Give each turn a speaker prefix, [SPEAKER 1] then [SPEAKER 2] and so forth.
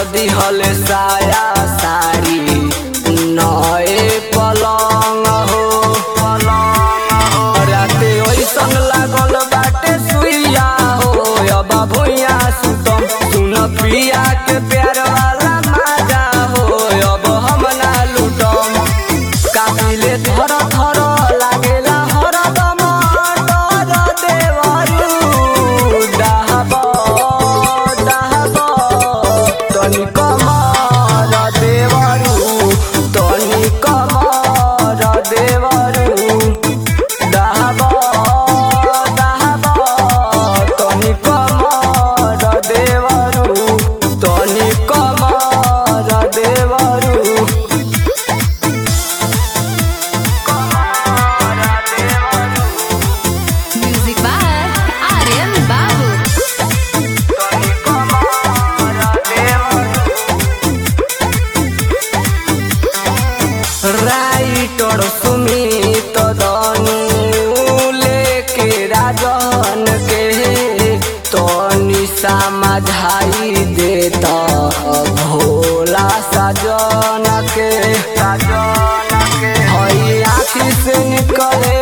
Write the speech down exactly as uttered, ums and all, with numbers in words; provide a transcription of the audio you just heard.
[SPEAKER 1] दिहल साया साड़ी नए पलंग हो राते ओइसन लागल बाटे सुइया हो अब भुइया सुतम सुन पिया के प्यार वाला मजा हो अब हम ना लूटम काबिले धर धर लागेला हरदम डर देवरू डहब डहब तनी कमर देवरू तनी कमर देवरू डहब डहब तनी कमर देवरू तनी कमर देवरू
[SPEAKER 2] Music by Aryan Babu.
[SPEAKER 1] Writer Sumit दनु लेके राजन के तनी समझाई देता भोला सजन के सजन के हई आँखी से निकले